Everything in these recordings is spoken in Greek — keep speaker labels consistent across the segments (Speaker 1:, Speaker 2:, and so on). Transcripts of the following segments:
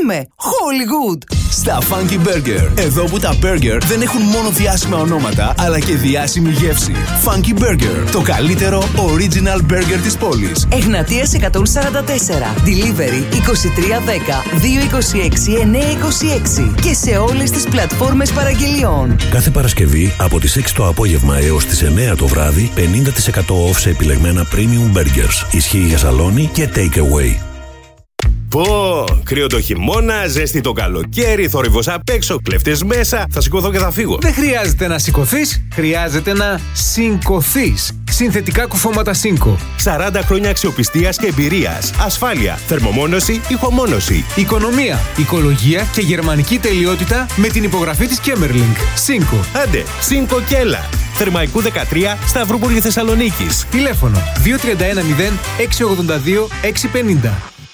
Speaker 1: είμαι Hollywood.
Speaker 2: Στα Funky Burger. Εδώ που τα burger δεν έχουν μόνο διάσημα ονόματα, αλλά και διάσημη γεύση. Funky Burger. Το καλύτερο original burger της πόλης.
Speaker 1: Εγνατίας 144. Delivery 2310 226 926. Και σε όλες τις πλατφόρμες παραγγελιών.
Speaker 3: Κάθε Παρασκευή από τις 6 το απόγευμα έως τις 9 το βράδυ 50% off σε επιλεγμένα premium burgers. Ισχύει για σαλόνι και take away.
Speaker 4: Πω, κρύο το χειμώνα, ζέστη το καλοκαίρι, θόρυβος απ' έξω, κλέφτες μέσα. Θα σηκωθώ και θα φύγω.
Speaker 5: Δεν χρειάζεται να σηκωθείς, χρειάζεται να σηκωθείς. Συνθετικά κουφώματα Σίνκο.
Speaker 4: 40 χρόνια αξιοπιστίας και εμπειρίας. Ασφάλεια, θερμομόνωση, ηχομόνωση.
Speaker 5: Οικονομία, οικολογία και γερμανική τελειότητα με την υπογραφή της Κέμερλινγκ. Σίνκο.
Speaker 4: Άντε, Σίνκο και έλα. Θερμαϊκού 13, Σταυρούπολη Θεσσαλονίκης.
Speaker 5: Τηλέφωνο 2310 682 650.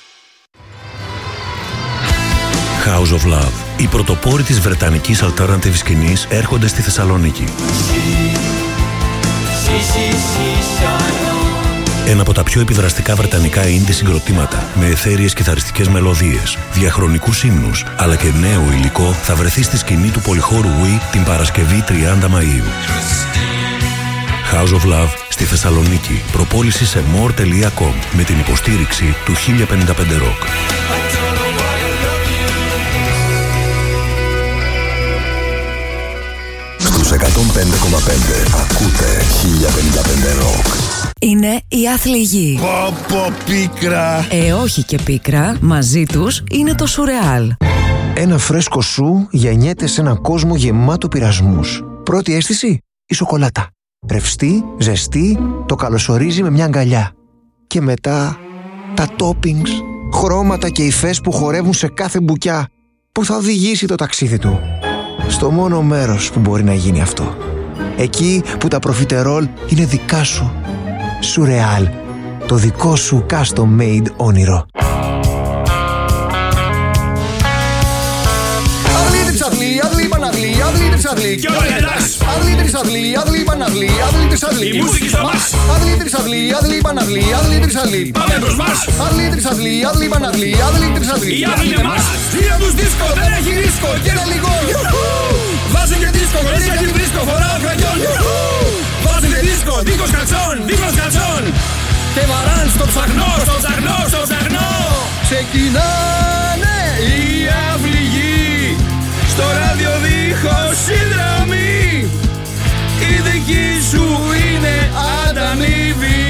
Speaker 3: House of Love. Οι πρωτοπόροι της βρετανικής alternative σκηνής έρχονται στη Θεσσαλονίκη. Ένα από τα πιο επιδραστικά βρετανικά indie συγκροτήματα με αιθέριες κιθαριστικές μελωδίες, διαχρονικούς ύμνους αλλά και νέο υλικό θα βρεθεί στη σκηνή του πολυχώρου Wii την Παρασκευή 30 Μαΐου. House of Love στη Θεσσαλονίκη. Προπόληση σε more.com με την υποστήριξη του 1055 Rock.
Speaker 6: Στους 105,5 ακούτε 1055 Rock.
Speaker 1: Είναι η άθλη γη.
Speaker 6: Πόπο πίκρα.
Speaker 1: Όχι και πίκρα, μαζί τους είναι το σουρεάλ.
Speaker 7: Ένα φρέσκο σου γεννιέται σε έναν κόσμο γεμάτο πειρασμούς. Πρώτη αίσθηση, η σοκολάτα. Ρευστή, ζεστή, το καλωσορίζει με μια αγκαλιά. Και μετά, τα toppings, χρώματα και υφές που χορεύουν σε κάθε μπουκιά, που θα οδηγήσει το ταξίδι του στο μόνο μέρος που μπορεί να γίνει αυτό. Εκεί που τα προφιτερόλ είναι δικά σου. Σουρεάλ, το δικό σου custom made όνειρο.
Speaker 8: Αυλή, παναυλή, αυλή, τρισαυλή.
Speaker 9: Και όλα εντάς.
Speaker 8: Αυλή, τρισαυλή, αυλή, παναυλή, αυλή, τρισαυλή.
Speaker 9: Η μουσική στα μας.
Speaker 8: Αυλή, τρισαυλή, αυλή, παναυλή, αυλή, τρισαυλή.
Speaker 9: Πάμε προς μας.
Speaker 8: Αυλή, τρισαυλή, αυλή, παναυλή, αυλή, τρισαυλή.
Speaker 9: Η αυλή είναι μας. Είναι τους δίσκο, δεν έχει ρίσκο. Και ένα λίγο. Βάζω και δίσκο, χωρίς γιατί βρίσκω. Φοράω κραγιόν. Βάζω και δίσκο, δίχως καλτσόν, δίχως καλτσόν. Και βαράν στο ψαχνό, στο ψαχνό, στο ψαχνό.
Speaker 8: Ξεκινάνε
Speaker 9: οι αυληγοί. Στο ράδιο δίχως συνδρομή. Η δική σου είναι ανταμοιβή.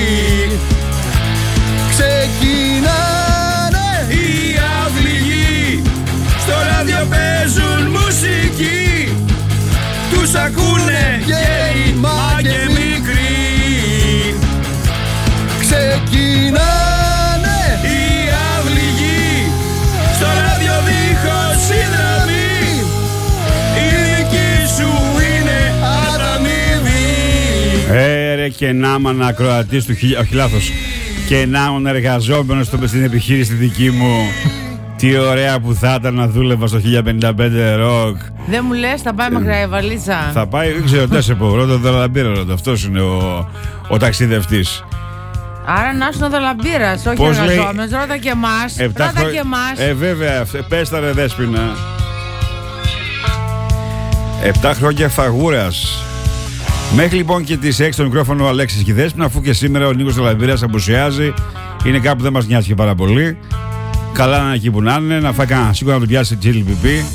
Speaker 8: Ξεκινάνε
Speaker 9: οι αυληγοί. Στο ράδιο παίζουν μουσική. Τους ακούνε γέοι μα και μικροί.
Speaker 8: Ξεκινάνε
Speaker 9: οι αυληγοί. Στο ράδιο δίχως συνδρομή.
Speaker 10: Ρε και να ήμουν ακροατής του όχι λάθος. Και να ήμουν εργαζόμενος στην επιχείρηση δική μου. Τι ωραία που θα ήταν να δούλευα στο 1055 Rock.
Speaker 11: Δεν μου λες, θα πάει μακριά η βαλίτσα.
Speaker 10: Θα πάει, δεν ξέρω τι σε πω. Ρώτα δολαμπύρα, αυτός είναι ο ταξιδευτής.
Speaker 11: Άρα να είσαι ο δολαμπύρας, όχι εργαζόμενος. Ρώτα και εμάς. Ρώτα και εμάς.
Speaker 10: Βέβαια, πες τα ρε Δέσποινα. 7 χρόνια φαγούρας. Μέχρι λοιπόν και τις 6 το μικρόφωνο ο Αλέξης και η Δέσποινα, αφού και σήμερα ο Νίκος Δολαμπύρας απουσιάζει. Είναι κάπου δεν μας νοιάζει και πάρα πολύ. Καλά να είναι εκεί που να είναι, να φάει κανένα σίγουρα να του πιάσει τσίλι πιπί.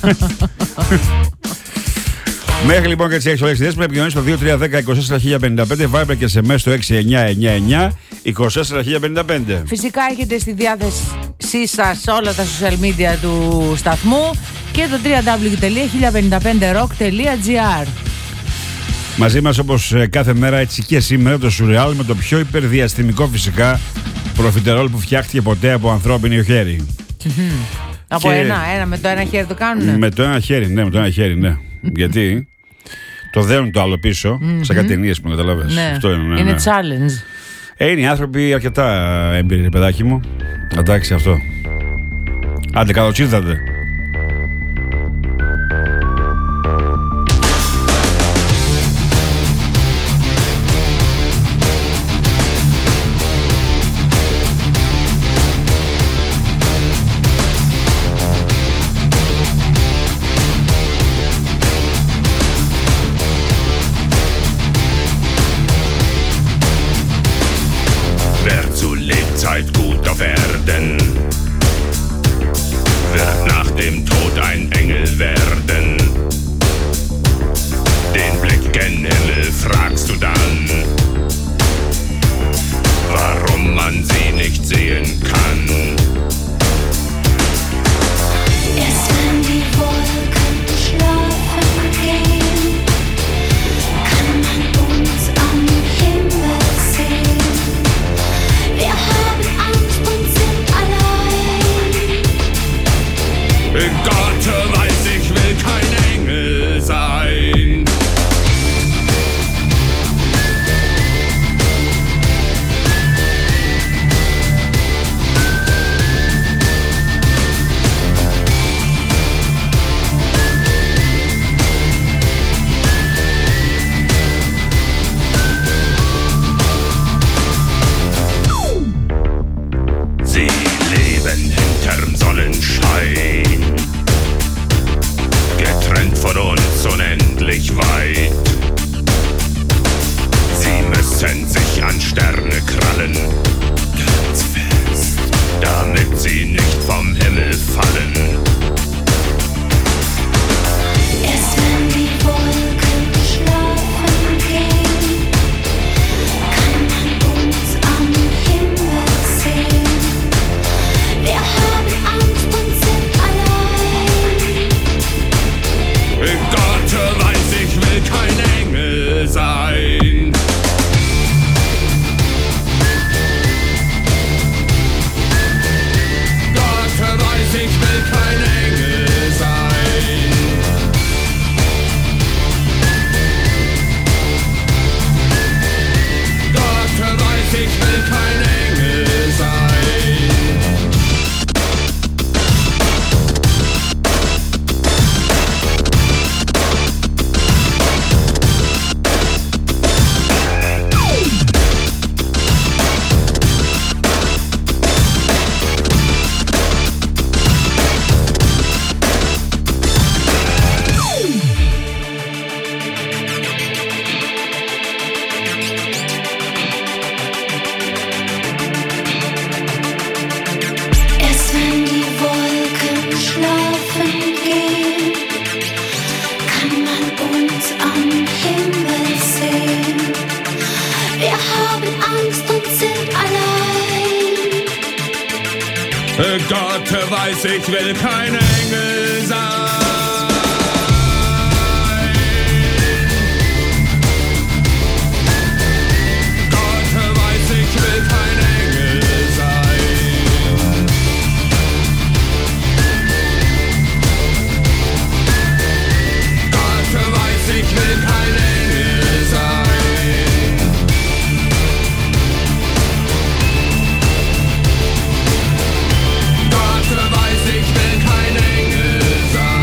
Speaker 10: Μέχρι λοιπόν και τις 6 ο Αλέξης Δέσποινα επικοινωνεί στο 2310 24 1055, Viber και SMS στο 6999 24 1055.
Speaker 11: Φυσικά έχετε στη διάθεσή σας όλα τα social media του σταθμού και το www.1055rock.gr.
Speaker 10: Μαζί μας όπως κάθε μέρα, έτσι και σήμερα, το Surreal με το πιο υπερδιαστημικό φυσικά προφιτερόλ που φτιάχτηκε ποτέ από ανθρώπινο χέρι.
Speaker 11: Από ένα, με το ένα χέρι το κάνουνε.
Speaker 10: Με το ένα χέρι, ναι, με το ένα χέρι, ναι. Γιατί το δένουν το άλλο πίσω, σε κάτι ταινίες που καταλάβες.
Speaker 11: Ναι.
Speaker 10: Αυτό είναι,
Speaker 11: είναι challenge.
Speaker 10: Είναι οι άνθρωποι αρκετά έμπειροι, παιδάκι μου. Εντάξει αυτό. Άντε, καλώς ήρθατε.
Speaker 9: Gott weiß, ich will kein Engel sein. Sie leben hinterm Sonnenschein, getrennt von uns unendlich weit. Sie müssen sich an Sterne krallen, ganz fest, damit sie nicht vom Himmel fallen.
Speaker 12: Erst wenn die Wolken schlafen gehen, kann man uns am Himmel sehen. Wir haben Angst und sind allein.
Speaker 9: Gott weiß, ich will kein Engel sein. Gott weiß, ich will kein Engel sein. Gott weiß, ich will kein Engel sein.
Speaker 12: Erst wenn die Wolken schlafen gehen, kann man uns am Himmel sehen. Wir haben Angst und sind allein.
Speaker 9: Gott weiß, ich will kein Engel sein. Gott weiß, ich will kein Engel sein. Gott weiß, ich will kein Engel sein. Gott weiß, ich will kein Engel sein.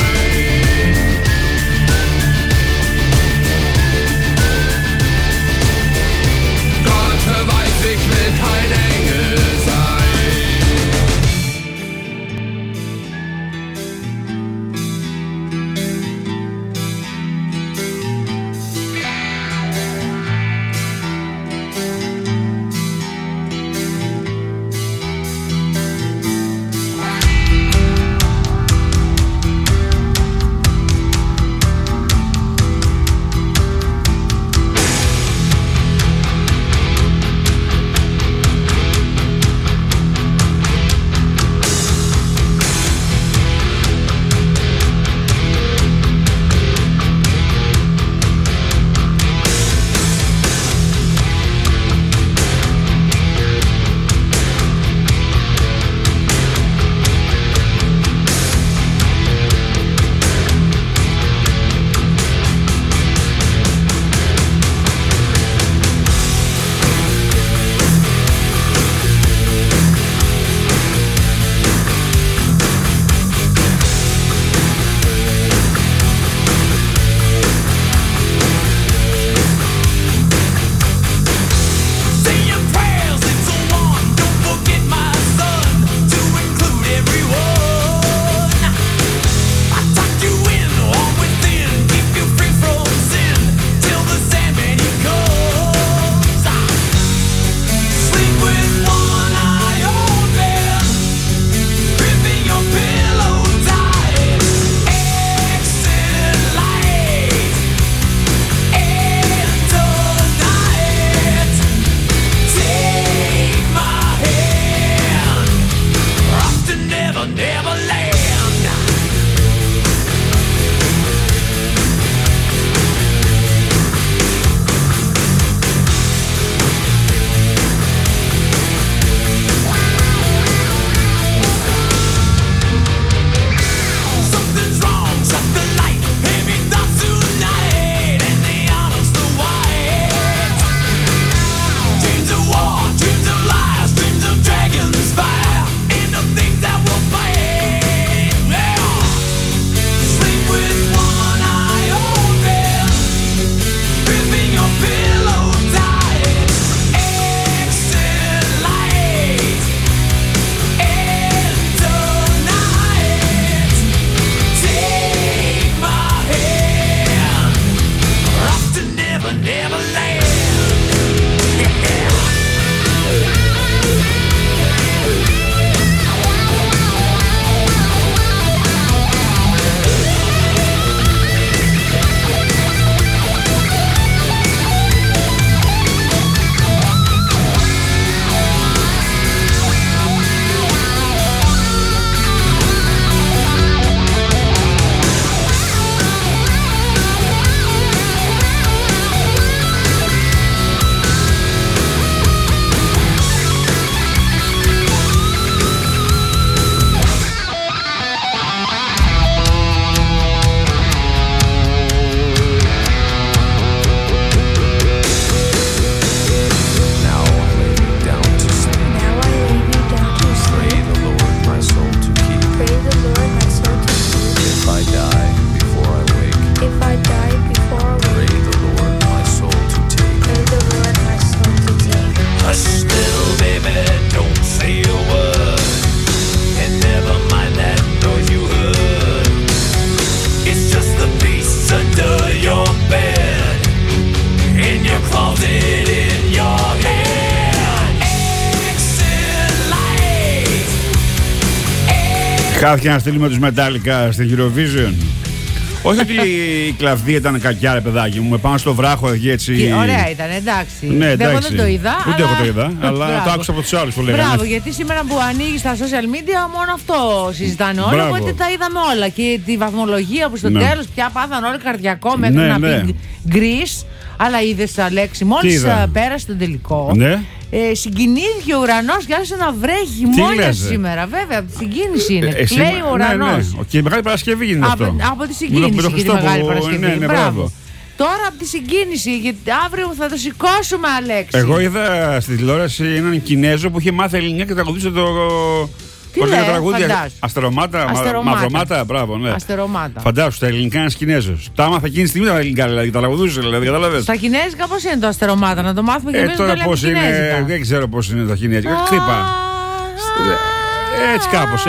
Speaker 10: Χάθηκε να στείλουμε τους Metallica στην Eurovision. Όχι ότι η κλαβδία ήταν κακιά, ρε παιδάκι μου. Πάνω στο βράχο εκεί έτσι.
Speaker 11: Ωραία ήταν, εντάξει.
Speaker 10: Ναι, εντάξει.
Speaker 11: Εγώ δεν το είδα.
Speaker 10: Ούτε εγώ το είδα, αλλά το άκουσα από τους άλλους που λέγανε.
Speaker 11: Μπράβο, γιατί σήμερα που ανοίγει στα social media μόνο αυτό συζητάνε όλοι.
Speaker 10: Μπράβο.
Speaker 11: Οπότε τα είδαμε όλα. Και τη βαθμολογία που στο τέλος πια πάθαν όλοι καρδιακό μέχρι να πει γκρις. Αλλά είδες, Αλέξη, μόλις πέρασε τον τελικό.
Speaker 10: Ναι.
Speaker 11: Συγκινήθηκε ο ουρανός και άρχισε να βρέχει μόλις σήμερα. Βέβαια, από τη συγκίνηση είναι. Κλαίει ο ουρανός.
Speaker 10: Ναι. Και η Μεγάλη Παρασκευή γίνεται αυτό.
Speaker 11: Από τη συγκίνηση και τη Μεγάλη Παρασκευή.
Speaker 10: Ναι, μπράβο.
Speaker 11: Τώρα από τη συγκίνηση, γιατί αύριο θα το σηκώσουμε, Αλέξη.
Speaker 10: Εγώ είδα στη τηλεόραση έναν Κινέζο που είχε μάθει ελληνικά και τραγουδούσε το.
Speaker 11: Τι λέει,
Speaker 10: τραγούδια, Αστερομάτα, Μαυρομάτα, μπράβο, ναι.
Speaker 11: Αστερομάτα.
Speaker 10: Φαντάσου, στα ελληνικά ένα Κινέζος. Τα άμαθα εκείνη τη στιγμή τα ελληνικά, δηλαδή, τα τραγουδούσε, δηλαδή, κατάλαβες.
Speaker 11: Στα κινέζικα πώς είναι το Αστερομάτα, να το μάθουμε και εμείς
Speaker 10: τώρα
Speaker 11: να το
Speaker 10: πώς
Speaker 11: λέμε κινέζικα.
Speaker 10: είναι, δεν ξέρω πώς είναι τα κινέζικα. Χτύπα. Έτσι κάπως.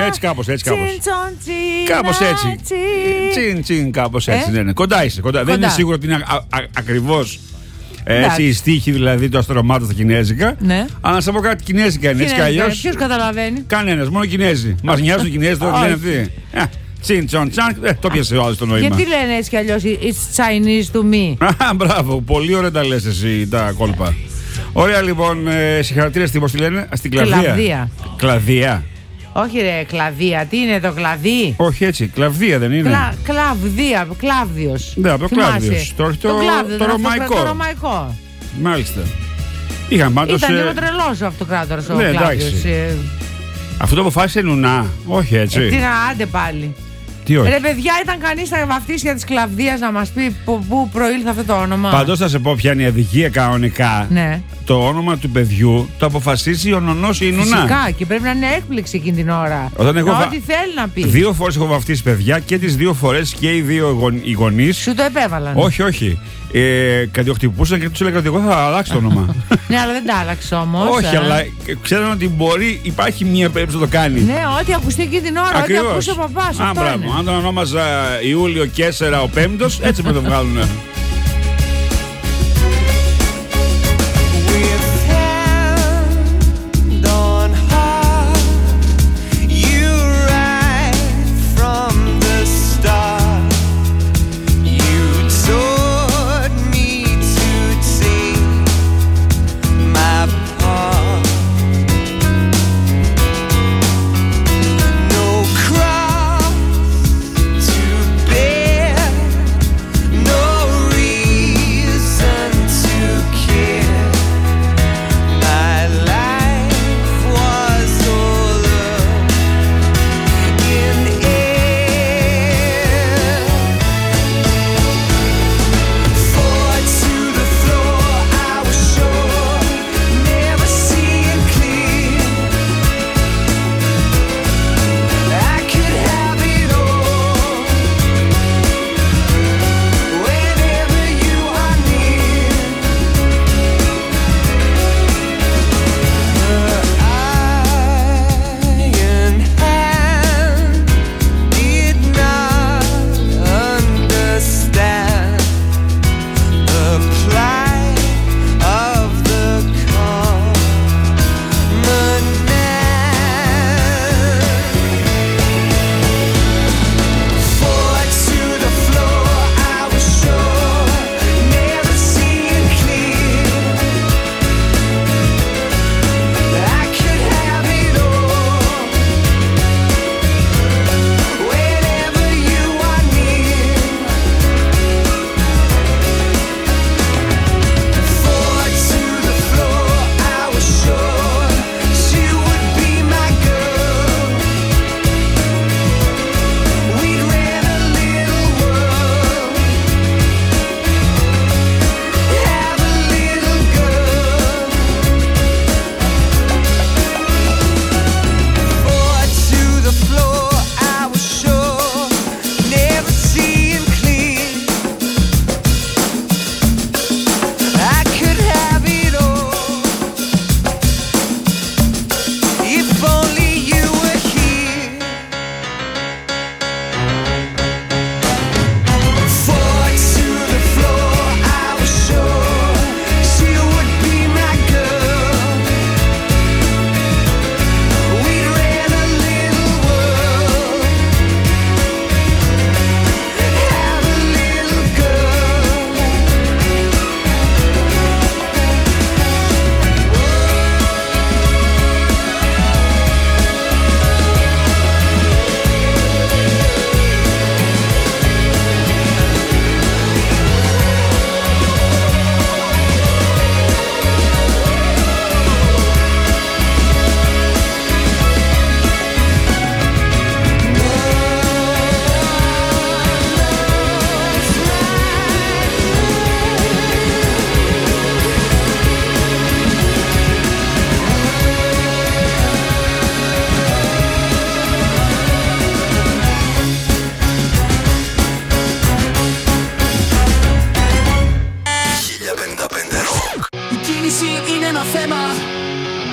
Speaker 10: Κάπως έτσι. Τσιν, κάπως έτσι, ναι. Κοντά είσαι, κοντά. Δεν είναι σίγουρο ότι είναι ακριβώς. Έτσι, η στίχη δηλαδή του Αστερομάτα στα κινέζικα.
Speaker 11: Ναι.
Speaker 10: Αλλά να σα πω κάτι, κινέζικα είναι. Έτσι κι αλλιώς.
Speaker 11: Ποιος καταλαβαίνει.
Speaker 10: Κανένας, μόνο Κινέζοι. Μας νοιάζουν οι Κινέζοι, τώρα λένε αυτοί. Τσιν, τσον, τσαν, το πιασε ο άλλος το νόημα.
Speaker 11: Γιατί λένε έτσι κι αλλιώς, it's Chinese to me.
Speaker 10: Μπράβο, πολύ ωραία τα λες εσύ τα κόλπα. Ωραία λοιπόν, συγχαρητήρια στην, πώς τη λένε, στην Κλαβδία. Κλαδία.
Speaker 11: Όχι ρε, κλαδία. Τι είναι το κλαδί?
Speaker 10: Όχι έτσι, Κλαβδία δεν είναι.
Speaker 11: Κλαβδία, Κλάβδιος.
Speaker 10: Ναι, από το Κλάβδιος. Το
Speaker 11: ρωμαϊκό.
Speaker 10: Μάλιστα. Είχαν πάντως.
Speaker 11: Ήταν λίγο τρελός ο αυτοκράτορας ο
Speaker 10: Κλάβδιος. Αυτό το αποφάσισε Νουνά. Όχι έτσι.
Speaker 11: Τι να, άντε πάλι.
Speaker 10: Τι όχι.
Speaker 11: Ρε παιδιά, ήταν κανείς στα βαφτίσια της Κλαβδίας να μας πει πού προήλθε αυτό το όνομα?
Speaker 10: Πάντως θα σε πω ποια είναι η αδικία κανονικά.
Speaker 11: Ναι.
Speaker 10: Το όνομα του παιδιού το αποφασίζει ο νονός ή η νουνά.
Speaker 11: Φυσικά, και πρέπει να είναι έκπληξη εκείνη την ώρα. Ό,τι θέλει να πει.
Speaker 10: 2 φορές έχω βαφτίσει παιδιά και τις 2 φορές και οι 2 οι γονείς.
Speaker 11: Σου το επέβαλαν?
Speaker 10: Όχι. Κατιοχτυπούσαν και τους έλεγα ότι εγώ θα αλλάξω το όνομα.
Speaker 11: Ναι, αλλά δεν τα άλλαξε όμως.
Speaker 10: Όχι, αλλά ξέραν ότι υπάρχει μία περίπτωση να το κάνει.
Speaker 11: Ναι, ό,τι ακουστεί εκείνη την ώρα, ό,τι ακούσε ο παπάς.
Speaker 10: Αν τον ονόμαζα Ιούλιο Κέσσερα ο Πέμπτος, έτσι με το βγάλουν.
Speaker 13: No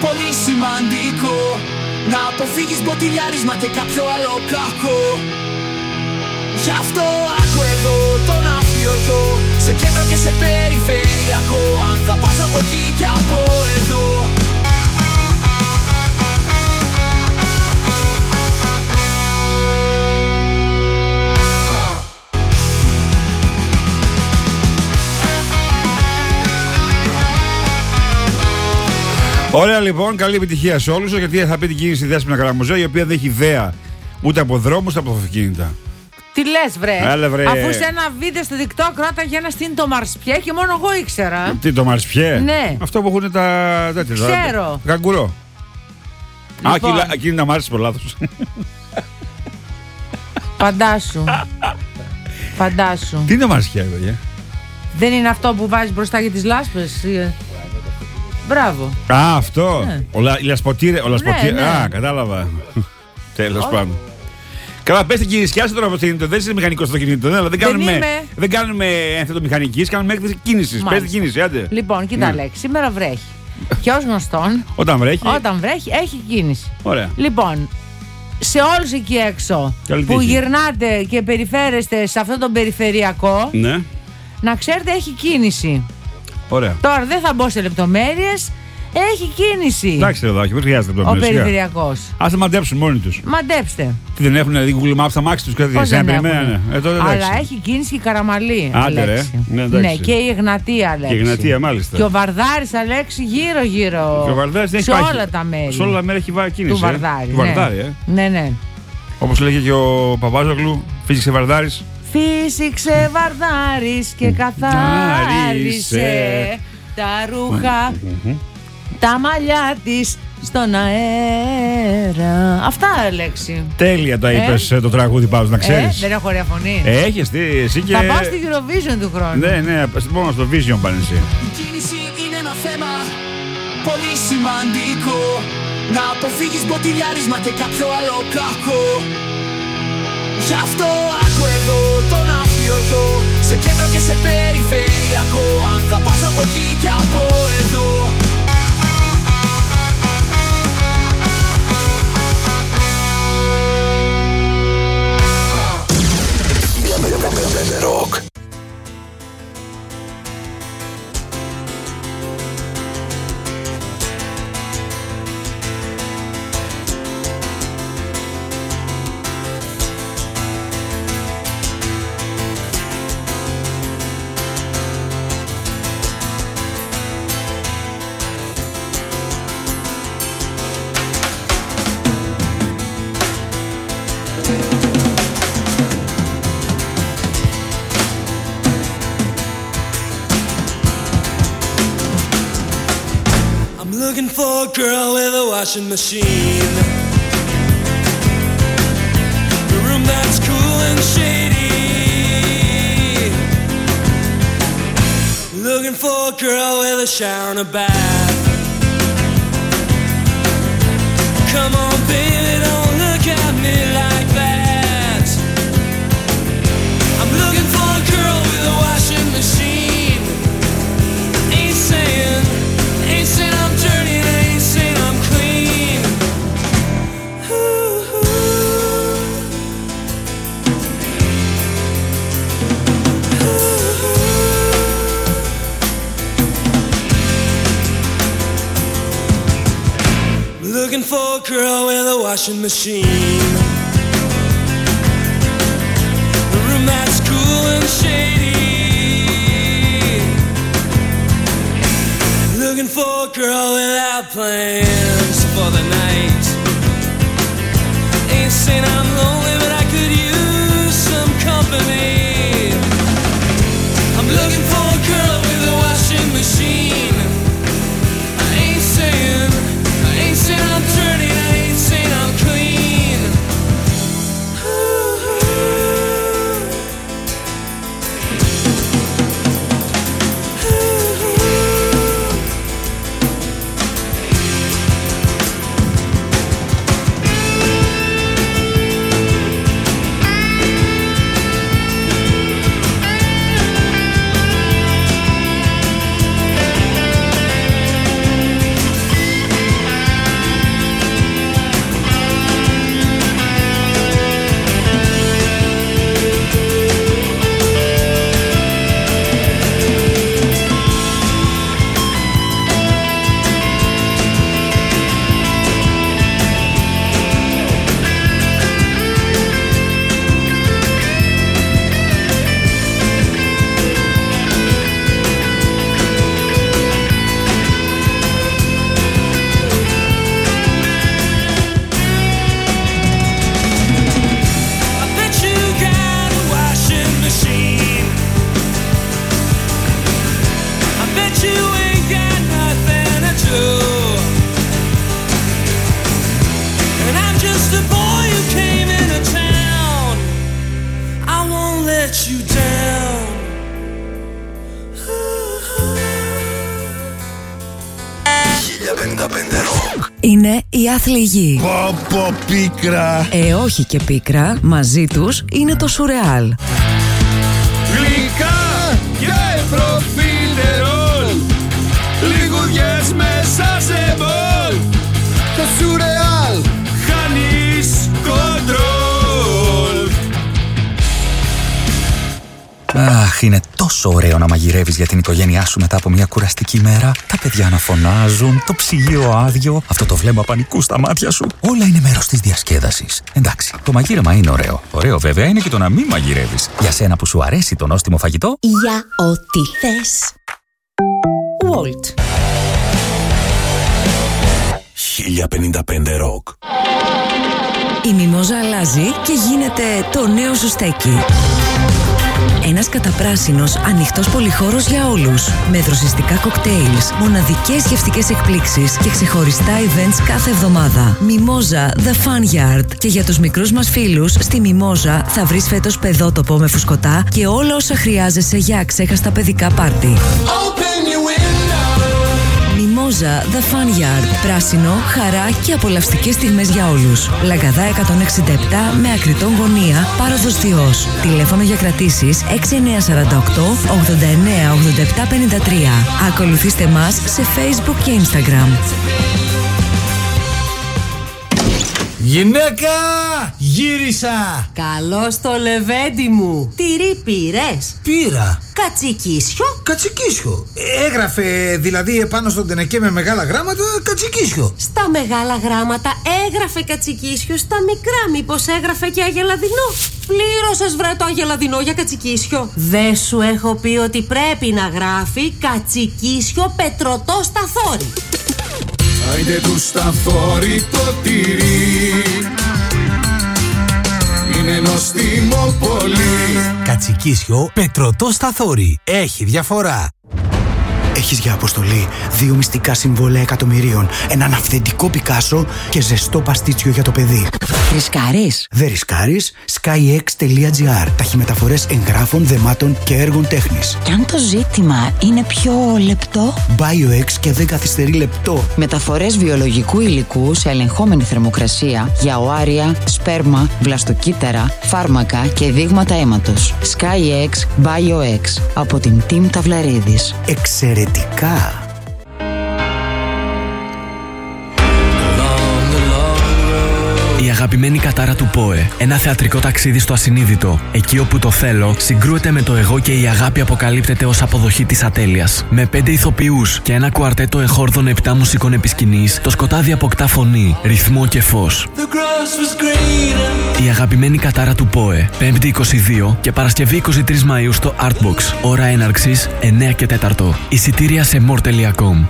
Speaker 13: πολύ σημαντικό να αποφύγεις μποτιλιάρισμα και κάποιο άλλο κακό. Γι' αυτό άκου εδώ τον αφιωτό, σε κέντρο και σε περιφερειακό, αν θα πας από εκεί και από εδώ.
Speaker 10: Ωραία λοιπόν, καλή επιτυχία σε όλους, γιατί θα πει την κίνηση Δέσποινα Καραμουζέ, η οποία δεν έχει ιδέα ούτε από δρόμους ούτε από αυτοκίνητα.
Speaker 11: Τι λες βρε.
Speaker 10: Έλε, βρε.
Speaker 11: Αφού σε ένα βίντεο στο TikTok ρώταγε ένα τι είναι το Μαρσπιέ και μόνο εγώ ήξερα.
Speaker 10: Τι το Μαρσπιέ?
Speaker 11: Ναι.
Speaker 10: Αυτό που έχουν τα τέτοια.
Speaker 11: Ξέρω.
Speaker 10: Καγκουρό.
Speaker 11: Λοιπόν.
Speaker 10: Α, εκείνη να μ' άρεσε πολλά λάθος.
Speaker 11: Φαντάσου. Φαντάσου.
Speaker 10: Τι είναι το Μαρσπιέ, παιδιά?
Speaker 11: Δεν είναι αυτό που βάζεις μπροστά για τις λάσπες? Μπράβο.
Speaker 10: Α, αυτό.
Speaker 11: Ναι.
Speaker 10: Ο λασποτήρε.
Speaker 11: Ναι.
Speaker 10: Α, κατάλαβα. Τέλος πάντων. Καλά, πες την κυρισκιά στο αυτοκίνητο. Δεν είσαι μηχανικός στο αυτοκίνητο. Δεν κάνουμε ένθετο μηχανικής, κάνουμε έκθεση κίνησης. Πες την κίνηση, άντε.
Speaker 11: Λοιπόν, κοίτα, Λέξη, σήμερα βρέχει. Και ως γνωστόν,
Speaker 10: όταν
Speaker 11: βρέχει, έχει κίνηση.
Speaker 10: Ωραία.
Speaker 11: Λοιπόν, σε όλους εκεί έξω που γυρνάτε και περιφέρεστε σε αυτόν τον περιφερειακό,
Speaker 10: ναι,
Speaker 11: να ξέρετε έχει κίνηση.
Speaker 10: Ωραία.
Speaker 11: Τώρα δεν θα μπω σε λεπτομέρειες. Έχει κίνηση.
Speaker 10: Εντάξει, εδώ, δεν χρειάζεται λεπτομέρειες.
Speaker 11: Ο περιφερειακός.
Speaker 10: Ας τα μαντέψουν μόνοι τους.
Speaker 11: Μαντέψτε.
Speaker 10: Τι δεν έχουν δηλαδή Google Maps στα μάξι τους και
Speaker 11: αλλά έχει κίνηση και η Καραμαλή.
Speaker 10: Άντε ρε.
Speaker 11: Ναι, και η Εγνατία, Αλέξη.
Speaker 10: Και η Εγνατία, μάλιστα.
Speaker 11: Και ο Βαρδάρης, Αλέξη, γύρω-γύρω.
Speaker 10: Και ο Βαρδάρης δεν έχει
Speaker 11: σε όλα τα μέρη.
Speaker 10: Σε όλα τα μέρη έχει κίνηση.
Speaker 11: Του Βαρδάρη.
Speaker 10: Του Βαρδάρη,
Speaker 11: Ναι.
Speaker 10: Όπως λέγε και ο Παπάζογλου, φύσηξε Βαρδάρης.
Speaker 11: Φύσηξε Βαρδάρης και καθάρισε τα ρούχα, τα μαλλιά της στον αέρα. Αυτά, Αλέξη.
Speaker 10: Τέλεια τα είπες το τραγούδι, πάω να ξέρεις.
Speaker 11: Δεν έχω ωραία φωνή.
Speaker 10: Έχεις εσύ και...
Speaker 11: Θα πάω στη Eurovision του χρόνου.
Speaker 10: Ναι, μόνο στο Vision πάνε εσύ.
Speaker 13: Η κίνηση είναι ένα θέμα πολύ σημαντικό, να αποφύγεις μποτιλιάρισμα και κάποιο άλλο κακό. Γι' αυτό άκου εδώ τον αφιωτό, σε κέντρο και σε περιφερειακό, αν θα πας από εκεί και από εδώ.
Speaker 6: Rock.
Speaker 14: Looking for a girl with a washing machine, a room that's cool and shady. Looking for a girl with a shower and a bath. Come on baby, don't look at me like that. I'm looking for a girl with a washing machine. Ain't saying I'm dirty, and I ain't saying I'm clean. Ooh. Looking for a girl with a washing machine, a room that's cool and shady. Looking for a girl without plans for the night. Ain't saying I'm lonely, but I could use some company. I'm looking for a girl with a washing machine. I ain't saying I'm dirty, I ain't saying I'm clean.
Speaker 6: Rock.
Speaker 1: Είναι η άθλη γη.
Speaker 6: Πω πίκρα.
Speaker 1: Όχι και πίκρα, μαζί τους είναι το σουρεάλ.
Speaker 9: Γλυκά και προφίλτερολ, λιγουδιές μέσα σε μπολ.
Speaker 8: Το σουρεάλ
Speaker 9: χάνεις κοντρόλ.
Speaker 15: Αχ, είναι τόσο ωραίο να μαγειρεύεις για την οικογένειά σου μετά από μια κουραστική μέρα. Τα παιδιά να φωνάζουν, το ψυγείο άδειο, αυτό το βλέμμα πανικού στα μάτια σου. Όλα είναι μέρος της διασκέδασης. Εντάξει, το μαγείρεμα είναι ωραίο. Ωραίο βέβαια είναι και το να μην μαγειρεύεις. Για σένα που σου αρέσει το νόστιμο φαγητό.
Speaker 16: Για ό,τι θες. Walt.
Speaker 3: 1055 Rock.
Speaker 1: Η μιμόζα αλλάζει και γίνεται το νέο σου στέκι. Ένας καταπράσινος, ανοιχτός πολυχώρος για όλους. Με δροσιστικά κοκτέιλς, μοναδικές γευστικές εκπλήξεις και ξεχωριστά events κάθε εβδομάδα. Μιμόζα The Fun Yard. Και για τους μικρούς μας φίλους, στη Μιμόζα θα βρεις φέτος παιδότοπο με φουσκωτά και όλα όσα χρειάζεσαι για αξέχαστα παιδικά πάρτι. Μιμόζα The Fun Yard. Πράσινο, χαρά και απολαυστικές στιγμές για όλους. Λαγκαδά 167 με Ακριτών γωνία, Πάροδος Θειός. Τηλέφωνο για κρατήσεις 6948 89 87 53. Ακολουθήστε μας σε Facebook και Instagram.
Speaker 17: Γυναίκα! Γύρισα!
Speaker 16: Καλώς το λεβέντι μου. Τυρί πήρες?
Speaker 17: Πήρα.
Speaker 16: Κατσικίσιο?
Speaker 17: Κατσικίσιο. Έγραφε δηλαδή επάνω στον τενεκέ με μεγάλα γράμματα κατσικίσιο.
Speaker 16: Στα μεγάλα γράμματα έγραφε κατσικίσιο, στα μικρά μήπως έγραφε και αγελαδινό? Πλήρωσες βρε το αγελαδινό για κατσικίσιο? Δεν σου έχω πει ότι πρέπει να γράφει κατσικίσιο πετρωτό σταθόρι?
Speaker 9: Άιντε του σταθόρι το τυρί, είναι νοστίμο πολύ.
Speaker 17: Κατσικίσιο πετρωτό σταθόρι. Έχει διαφορά.
Speaker 18: Έχεις για αποστολή 2 μυστικά συμβόλαια εκατομμυρίων, έναν αυθεντικό Πικάσο και ζεστό παστίτσιο για το παιδί.
Speaker 1: Ρισκάρεις?
Speaker 18: Δεν ρισκάρεις. SkyX.gr. Ταχυμεταφορές εγγράφων, δεμάτων και έργων τέχνης.
Speaker 19: Κι αν το ζήτημα είναι πιο λεπτό?
Speaker 18: BioX και δεν καθυστερεί λεπτό.
Speaker 19: Μεταφορές βιολογικού υλικού σε ελεγχόμενη θερμοκρασία για οάρια, σπέρμα, βλαστοκύτταρα, φάρμακα και δείγματα αίματος. SkyX BioX από την Team Ταυλαρίδης.
Speaker 18: Εξαιρετικά!
Speaker 20: Η αγαπημένη κατάρα του ΠΟΕ. Ένα θεατρικό ταξίδι στο ασυνείδητο. Εκεί όπου το θέλω συγκρούεται με το εγώ και η αγάπη αποκαλύπτεται ως αποδοχή της ατέλειας. Με 5 ηθοποιούς και ένα κουαρτέτο εχόρδων 7 μουσικών επισκηνής, το σκοτάδι αποκτά φωνή, ρυθμό και φως. Η αγαπημένη κατάρα του ΠΟΕ. 5η 22 και Παρασκευή 23 Μαΐου στο Artbox. Ώρα έναρξης 9 και 4. Εισιτήρια σε more.com.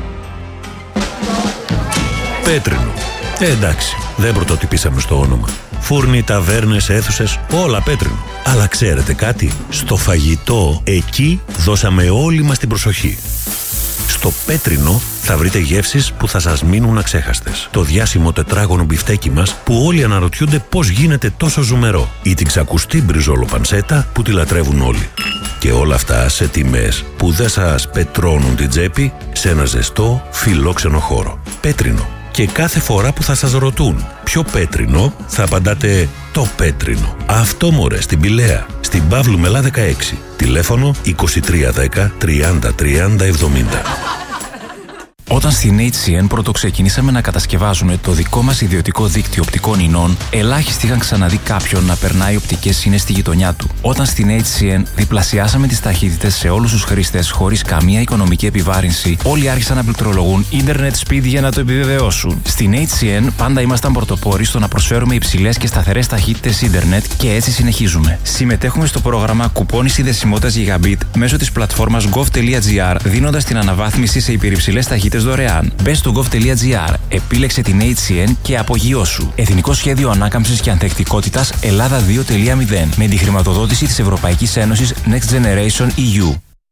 Speaker 3: Πέτρινο. Εντάξει, δεν πρωτοτυπήσαμε στο όνομα. Φούρνοι, ταβέρνες, αίθουσες, όλα πέτρινο. Αλλά ξέρετε κάτι? Στο φαγητό, εκεί δώσαμε όλη μας την προσοχή. Στο Πέτρινο θα βρείτε γεύσεις που θα σας μείνουν αξέχαστες. Το διάσημο τετράγωνο μπιφτέκι μας που όλοι αναρωτιούνται πώς γίνεται τόσο ζουμερό. Ή την ξακουστή μπριζόλο πανσέτα που τη λατρεύουν όλοι. Και όλα αυτά σε τιμές που δεν σας πετρώνουν την τσέπη, σε ένα ζεστό, φιλόξενο χώρο. Πέτρινο. Και κάθε φορά που θα σας ρωτούν ποιο Πέτρινο, θα απαντάτε το Πέτρινο. Αυτό μωρέ, στην Πηλαία, στην Παύλου Μελά 16. Τηλέφωνο 2310 30 30 70.
Speaker 21: Όταν στην HCN πρώτο ξεκινήσαμε να κατασκευάζουμε το δικό μας ιδιωτικό δίκτυο οπτικών ινών, ελάχιστοι είχαν ξαναδεί κάποιον να περνάει οπτικές ίνες στη γειτονιά του. Όταν στην HCN διπλασιάσαμε τις ταχύτητες σε όλους τους χρήστες χωρίς καμία οικονομική επιβάρυνση, όλοι άρχισαν να πληκτρολογούν ίντερνετ speed για να το επιβεβαιώσουν. Στην HCN πάντα ήμασταν πρωτοπόροι στο να προσφέρουμε υψηλές και σταθερές ταχύτητες ίντερνετ και έτσι συνεχίζουμε. Συμμετέχουμε στο πρόγραμμα κουπόνι συνδεσιμότητας Gigabit μέσω της πλατφόρμας gov.gr, δίνοντας την αναβάθμιση σε υπερυψηλές ταχύτητες δωρεάν. Μπες στο gov.gr, επίλεξε την HCN και απογειώσου. Εθνικό Σχέδιο Ανάκαμψης και Ανθεκτικότητας Ελλάδα 2.0 με τη χρηματοδότηση της Ευρωπαϊκής Ένωσης Next Generation EU.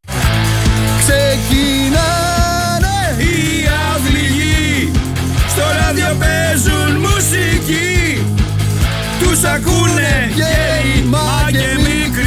Speaker 9: Ξεκινάνε οι αυληγοί, στο ράδιο παίζουν μουσική, τους ακούνε γέροι μα και μικροί.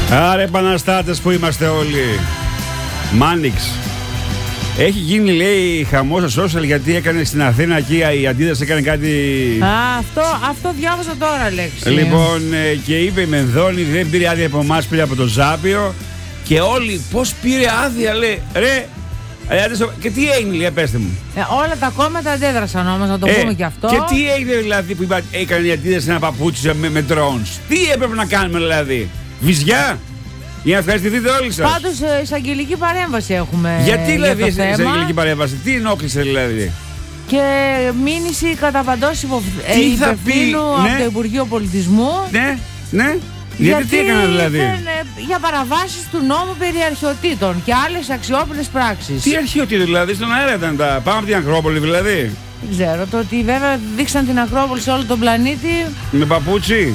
Speaker 10: Άρα επαναστάτες που είμαστε όλοι. Μάνιξ. Έχει γίνει, λέει, χαμός στο social γιατί έκανε στην Αθήνα εκεί η Αντίδραση έκανε κάτι.
Speaker 11: Αυτό διάβασα τώρα, λέξη.
Speaker 10: Λοιπόν, και είπε η Μενδώνη δεν πήρε άδεια από εμάς, πήρε από το Ζάπιο. Και όλοι, πώς πήρε άδεια, λέει, ρε. Και τι έγινε, λέει, πέστε μου.
Speaker 11: Όλα τα κόμματα αντέδρασαν όμως, να το πούμε και αυτό.
Speaker 10: Και τι έγινε, δηλαδή, που έκανε η Αντίδραση ένα παπούτσι με drones. Τι έπρεπε να κάνουμε, δηλαδή. Βυζιά. Για να ευχαριστηθείτε όλοι σας.
Speaker 11: Πάντως εισαγγελική παρέμβαση έχουμε.
Speaker 10: Γιατί δηλαδή εισαγγελική παρέμβαση, τι ενόχλησε δηλαδή.
Speaker 11: Και μήνυση κατά παντός υπευθύνου από το Υπουργείο Πολιτισμού.
Speaker 10: Ναι. Γιατί τι έκανε δηλαδή.
Speaker 11: Για παραβάσεις του νόμου περί αρχαιοτήτων και άλλες αξιόπινες πράξεις.
Speaker 10: Τι αρχαιοτήτων δηλαδή, στον αέρα ήταν τα. Πάμε από την Ακρόπολη δηλαδή.
Speaker 11: Δεν ξέρω, το ότι βέβαια δείξαν την Ακρόπολη σε όλο τον πλανήτη.
Speaker 10: Με παπούτσι.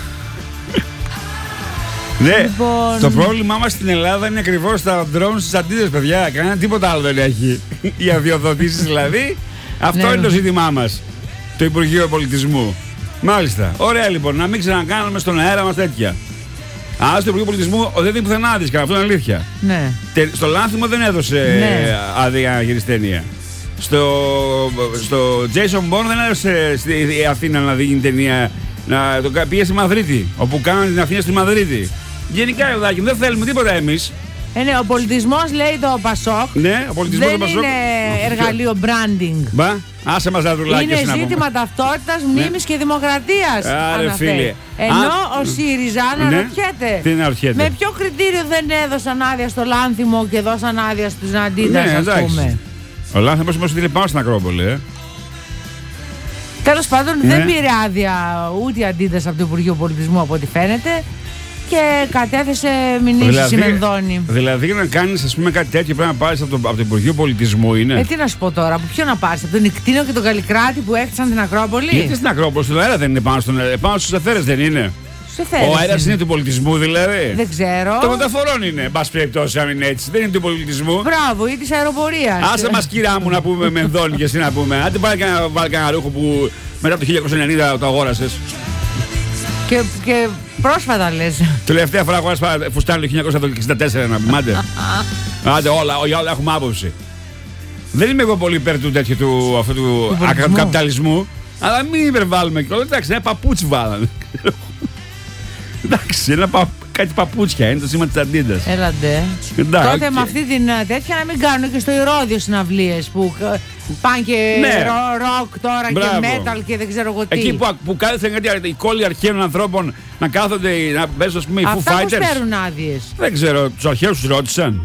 Speaker 10: Ναι, λοιπόν... Το πρόβλημά μας στην Ελλάδα είναι ακριβώς τα drones στις Αντίδες, παιδιά. Κανένα τίποτα άλλο δεν έχει. Οι αδειοδοτήσεις δηλαδή. Αυτό είναι το ζήτημά μας. Το Υπουργείο Πολιτισμού. Μάλιστα. Ωραία λοιπόν, να μην ξανακάνουμε στον αέρα μας τέτοια. Άρα στο Υπουργείο Πολιτισμού δεν είναι πουθενά άδειες, αυτό είναι αλήθεια.
Speaker 11: Ναι.
Speaker 10: Στο Λάνθιμο δεν έδωσε άδεια να γυρίσει ταινία. Στο Jason Bourne δεν έδωσε στη Αθήνα να δίνει ταινία. Το πήγε στη Μαδρίτη, όπου κάνανε την Αθήνα στη Μαδρίτη. Γενικά, Εουδάκη, δεν θέλουμε τίποτα εμείς.
Speaker 11: Ναι, ο πολιτισμός, λέει το Πασόκ.
Speaker 10: Ναι, ο πολιτισμός
Speaker 11: δεν
Speaker 10: του Πασόκ.
Speaker 11: Είναι εργαλείο branding.
Speaker 10: Μπα, άσε μας δαδουλάκια.
Speaker 11: Είναι ζήτημα ταυτότητας, μνήμης και δημοκρατίας.
Speaker 10: Άρε φίλε.
Speaker 11: Ενώ ο ΣΥΡΙΖΑ αναρωτιέται.
Speaker 10: Τι αναρωτιέται.
Speaker 11: Με ποιο κριτήριο δεν έδωσαν άδεια στο Λάνθιμο και δώσαν άδεια στους Αντίδρας, ας πούμε.
Speaker 10: Ο Λάνθιμος μας στείλει πάνω στην Ακρόπολη,
Speaker 11: Τέλος πάντων, δεν πήρε άδεια ούτε η Αντίδραση από το Υπουργείο Πολιτισμού, από ό,τι φαίνεται. Και κατέθεσε μηνύσεις η Μενδώνη.
Speaker 10: Δηλαδή, για να κάνεις, ας πούμε, κάτι τέτοιο πρέπει να πάρεις από το Υπουργείο Πολιτισμού, είναι.
Speaker 11: Τι να σου πω τώρα, από ποιο να πάρεις, από τον Ικτίνο και τον Καλλικράτη που έκτισαν την Ακρόπολη.
Speaker 10: Γιατί στην Ακρόπολη, στον αέρα δεν είναι πάνω στους εθέρες, δεν είναι. Ο αέρας είναι του πολιτισμού, δηλαδή.
Speaker 11: Δεν ξέρω.
Speaker 10: Το μεταφορών είναι, εν πάση περιπτώσει, αν είναι έτσι. Δεν είναι του πολιτισμού.
Speaker 11: Μπράβο, ή της αεροπορίας.
Speaker 10: Άσε μας, κυρά μου, να πούμε Μενδώνη και εσύ να πούμε. Άντε βάλει κανένα ρούχο που μετά το 1990 το αγόρασες.
Speaker 11: Και πρόσφατα λες.
Speaker 10: Τελευταία φορά αγόρασα φουστάνι το 1964 να πούμε. Άντε όλα έχουμε άποψη. Δεν είμαι εγώ πολύ υπέρ του τέτοιου του καπιταλισμού. Αλλά μην υπερβάλλουμε κιόλας. Εντάξει, ένα παπούτσι βάλανε. Εντάξει, κάτι παπούτσια είναι το σήμα της Αντίδας.
Speaker 11: Έλαντε. Τότε με αυτή την τέτοια να μην κάνουν και στο Ηρώδιο συναυλίες που πάνε και ροκ τώρα και metal και δεν ξέρω εγώ τι.
Speaker 10: Εκεί που κάθεσαν κάτι οι κόλλοι αρχαίων ανθρώπων να κάθονται να παίζουν, ας πούμε, οι Foo Fighters.
Speaker 11: Αυτά πώς παίρνουν άδειες.
Speaker 10: Δεν ξέρω, τους αρχαίους τους ρώτησαν.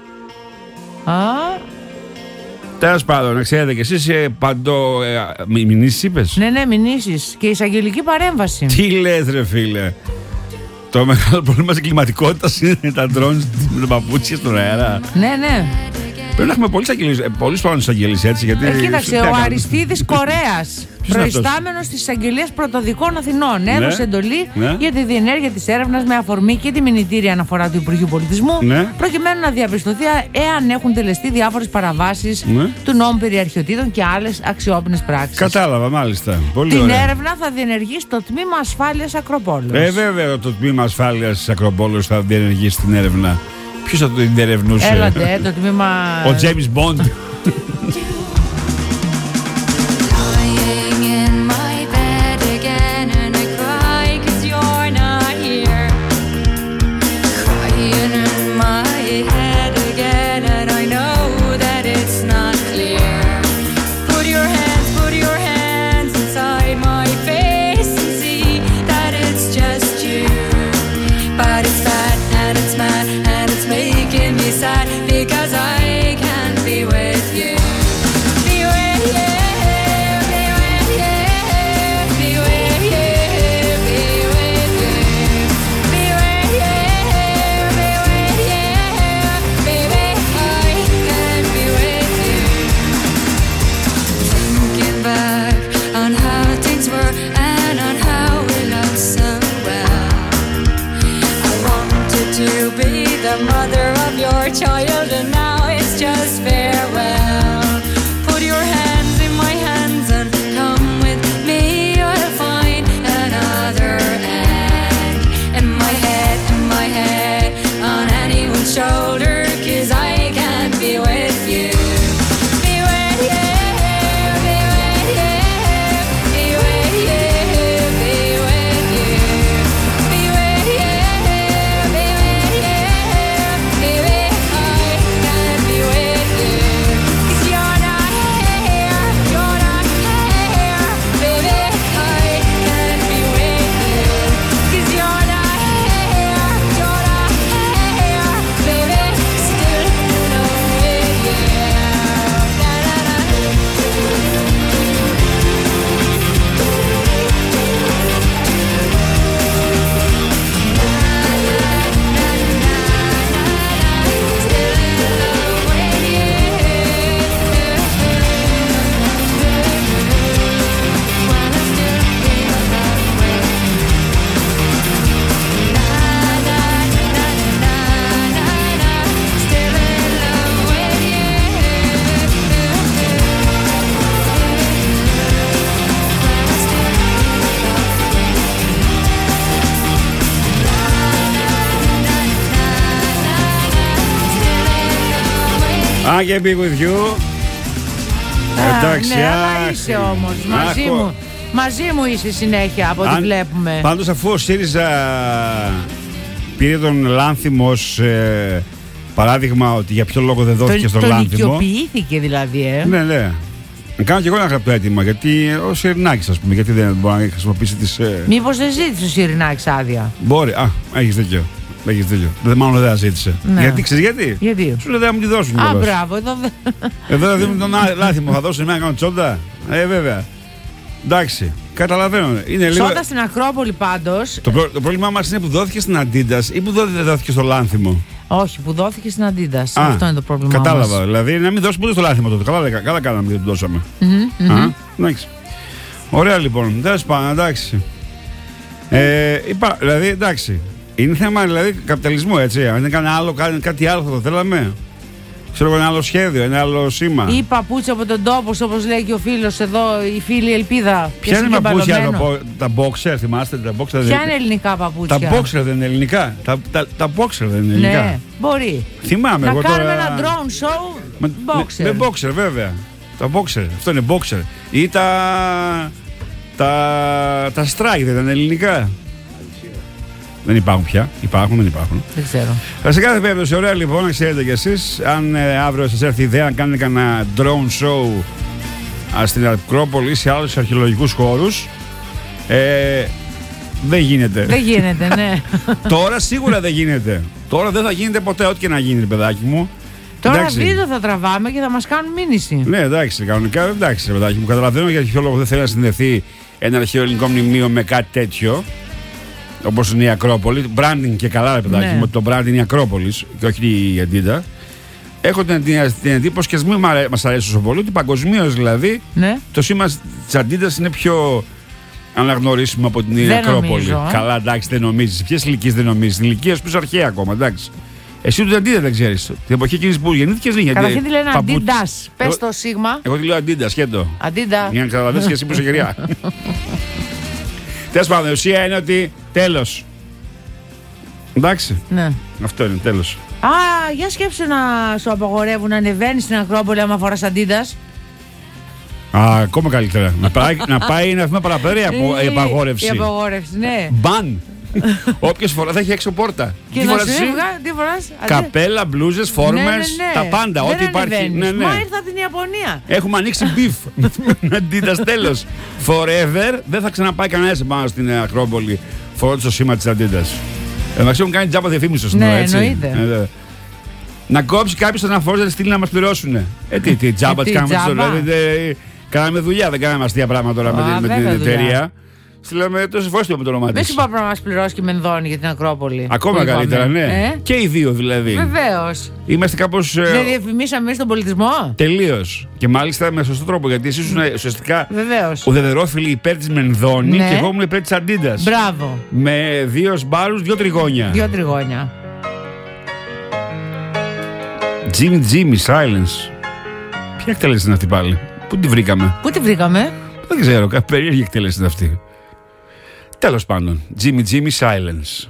Speaker 10: Τέλος πάντων, να ξέρετε και εσείς μηνύσεις είπες.
Speaker 11: Ναι, μηνύσεις και εισαγγελική παρέμβαση.
Speaker 10: Τι λες ρε φίλε. Το μεγάλο πρόβλημα της κλιματικότητας είναι τα drones με τα παπούτσια στον αέρα.
Speaker 11: Ναι.
Speaker 10: Πρέπει να έχουμε πολλούς πάνω εισαγγελίες έτσι.
Speaker 11: Κοίταξε, ο Αριστίδης Κορέας, προϊστάμενος της Εισαγγελίας Πρωτοδικών Αθηνών, έδωσε εντολή για τη διενέργεια της έρευνας με αφορμή και τη μηνυτήρια αναφορά του Υπουργείου Πολιτισμού, προκειμένου να διαπιστωθεί εάν έχουν τελεστεί διάφορες παραβάσεις του νόμου περί αρχαιοτήτων και άλλες αξιόπινες πράξεις.
Speaker 10: Κατάλαβα, μάλιστα. Πολύ
Speaker 11: την
Speaker 10: ωραία.
Speaker 11: έρευνα θα διενεργήσει το Τμήμα Ασφάλειας Ακροπόλεως.
Speaker 10: Βέβαια, το Τμήμα Ασφάλειας Ακροπόλεως θα διενεργήσει την έρευνα. Ποιος θα το διερευνούσε?
Speaker 11: Έλατε, το τμήμα...
Speaker 10: Ο James Bond.
Speaker 14: Because I can't be with you. Be with you, be with you, be with you, be with you, be with you, be with you, baby, I can't be with you. Thinking back on how things were and on how we loved so well. I wanted to be the mother of your child, and now it's just farewell. Put your hands in my hands and come with me. I'll find another end. In my head, in my head.
Speaker 10: I can be with you. Εντάξει,
Speaker 11: ναι, αλλά είσαι όμως μαζί μου είσαι συνέχεια από ό,τι βλέπουμε.
Speaker 10: Πάντως αφού ο ΣΥΡΙΖΑ πήρε τον Λάνθιμο ως παράδειγμα ότι για ποιο λόγο δεν δόθηκε στον Λάνθιμο.
Speaker 11: Τον οικειοποιήθηκε δηλαδή,
Speaker 10: Ναι, ναι. Να κάνω και εγώ ένα γραπτό αίτημα, γιατί ο Σιρινάκης, ας πούμε, γιατί δεν μπορεί να χρησιμοποιήσει τις.
Speaker 11: Μήπως δεν ζήτησε ο Σιρινάκης άδεια?
Speaker 10: Μπορεί. Έχεις δίκιο. Μάλλον δεν ζήτησε.
Speaker 11: Ναι.
Speaker 10: Γιατί ξέρεις γιατί? Σου λέει δεν μου τη δώσουν.
Speaker 11: Μπράβο.
Speaker 10: Εδώ θα δίνουν τον Λάνθιμο, θα δώσουν εμένα να κάνω τσόντα. Βέβαια. Εντάξει, καταλαβαίνω.
Speaker 11: Τσόντα στην Ακρόπολη πάντως.
Speaker 10: Το πρόβλημά μας είναι που δόθηκε στην Αντίντας ή που δεν δόθηκε στο Λάνθιμο.
Speaker 11: Όχι, που δόθηκε στην Αντίντας. Αυτό είναι το πρόβλημά μας.
Speaker 10: Κατάλαβα. Δηλαδή να μην δώσουμε ούτε στο Λάνθιμο τότε. Καλά κάναμε γιατί το δώσαμε. Εντάξει. Ωραία λοιπόν. Δεν σπάνε, εντάξει. Δηλαδή εντάξει. Είναι θέμα δηλαδή καπιταλισμού, έτσι. Αν δεν κάνει κάτι άλλο θα το θέλαμε. Ξέρω ένα άλλο σχέδιο, ένα άλλο σήμα.
Speaker 11: Ή παπούτσια από τον τόπο, όπως λέει και ο φίλος εδώ, η φίλη Ελπίδα.
Speaker 10: Ποια είναι παπούτσια, τα boxer, θυμάστε τα boxer?
Speaker 11: Ποια είναι ελληνικά παπούτσια?
Speaker 10: Τα boxer δεν είναι ελληνικά. Τα boxer δεν είναι ελληνικά.
Speaker 11: Ναι, μπορεί.
Speaker 10: Θυμάμαι
Speaker 11: να
Speaker 10: εγώ
Speaker 11: κάνουμε
Speaker 10: τώρα.
Speaker 11: Ένα drone show boxer.
Speaker 10: Με boxer, βέβαια. Τα boxer, αυτό είναι boxer. Ή τα strike δεν είναι ελληνικά. Δεν υπάρχουν πια. Δεν υπάρχουν.
Speaker 11: Δεν ξέρω.
Speaker 10: Σε κάθε περίπτωση, ωραία λοιπόν, να ξέρετε κι εσείς. Αν αύριο σας έρθει η ιδέα να κάνετε κανένα drone show στην Ακρόπολη ή σε άλλους αρχαιολογικούς χώρους, δεν γίνεται.
Speaker 11: Δεν γίνεται, ναι.
Speaker 10: Τώρα σίγουρα δεν γίνεται. Τώρα δεν θα γίνεται ποτέ, ό,τι και να γίνει, παιδάκι μου.
Speaker 11: Τώρα βίντεο θα τραβάμε και θα μας κάνουν μήνυση.
Speaker 10: Ναι, εντάξει, κανονικά εντάξει, παιδάκι μου. Καταλαβαίνω για ποιο λόγο δεν θέλει να συνδεθεί ένα αρχαιοελληνικό μνημείο με κάτι τέτοιο. Όπως είναι η Ακρόπολη, branding και καλά, ρε παιδάκι μου, το branding είναι η Ακρόπολη και όχι η Αντίτα. Έχω την εντύπωση και ας μην μας αρέσει τόσο πολύ ότι παγκοσμίως δηλαδή το σήμα της Αντίτας είναι πιο αναγνωρίσιμο από την Ακρόπολη. Καλά, εντάξει, δεν νομίζεις. Ποιες ηλικίες δεν νομίζεις? Ηλικίες πίσω αρχαία ακόμα, εντάξει. Εσύ ούτε Αντίτα δεν ξέρεις. Την εποχή εκείνης που γεννήθηκες δεν είχε.
Speaker 11: Καταρχήν τη λένε Αντίτας. Πες το σίγμα.
Speaker 10: Εγώ τη λέω Αντίτα, σχέτο.
Speaker 11: Αντίτα.
Speaker 10: Για να καταλαβαίνεις και εσύ που είσαι γεριά. Τέλος πάντων, η ουσία είναι ότι τέλος. Εντάξει.
Speaker 11: Ναι.
Speaker 10: Αυτό είναι, τέλος.
Speaker 11: Για σκέψου να σου απαγορεύουν να ανεβαίνεις στην Ακρόπολη άμα φοράς Αντίτας.
Speaker 10: Ακόμα καλύτερα. να πάει ένα βήμα παραπέρα η απαγόρευση.
Speaker 11: Η απαγόρευση, ναι.
Speaker 10: Μπαν. Όποιος φορά θα έχει έξω πόρτα.
Speaker 11: Και να σου τι φοράς?
Speaker 10: Καπέλα, μπλούζες, φόρμες, τα πάντα. Ό,τι υπάρχει.
Speaker 11: Ναι. Μα ήρθα από την Ιαπωνία.
Speaker 10: Έχουμε ανοίξει μπιφ. Αντίτας, τέλος. Forever δεν θα ξαναπάει κανένας επάνω στην Ακρόπολη φορώντας το σήμα της Αντίτας. Εντάξει, έχουν κάνει τζάμπα διαφήμιση στο
Speaker 11: ναι, εννοείται.
Speaker 10: Να κόψει κάποιος τον αφορά να στείλει να μας πληρώσουν. Τι τζάμπα τις κάνουμε δηλαδή. Κάναμε δουλειά, δεν κάναμε αστεία πράγματα τώρα με την εταιρεία. Στείλαμε τόσες φορές με το όνομά της.
Speaker 11: Δεν σου είπα να μας πληρώσει και Μενδώνη για την Ακρόπολη.
Speaker 10: Ακόμα καλύτερα, ναι. Και οι δύο δηλαδή.
Speaker 11: Βεβαίως.
Speaker 10: Είμαστε κάπως.
Speaker 11: Δεν διαφημίσαμε εμείς τον πολιτισμό.
Speaker 10: Τελείως. Και μάλιστα με σωστό τρόπο. Γιατί εσείς ήσουν ουσιαστικά
Speaker 11: ουδετερόφιλοι
Speaker 10: υπέρ της Μενδώνη και εγώ ήμουν υπέρ της Αντίτας.
Speaker 11: Μπράβο.
Speaker 10: Με 2 σμπάρους, 2 τριγώνια.
Speaker 11: 2 τριγώνια.
Speaker 10: Jimmy Silence. Ποια εκτέλεση είναι αυτή πάλι? Πού τη βρήκαμε? Δεν ξέρω, κάποια περίεργη εκτέλεση είναι αυτή. Τέλος πάντων, Jimmy Silence.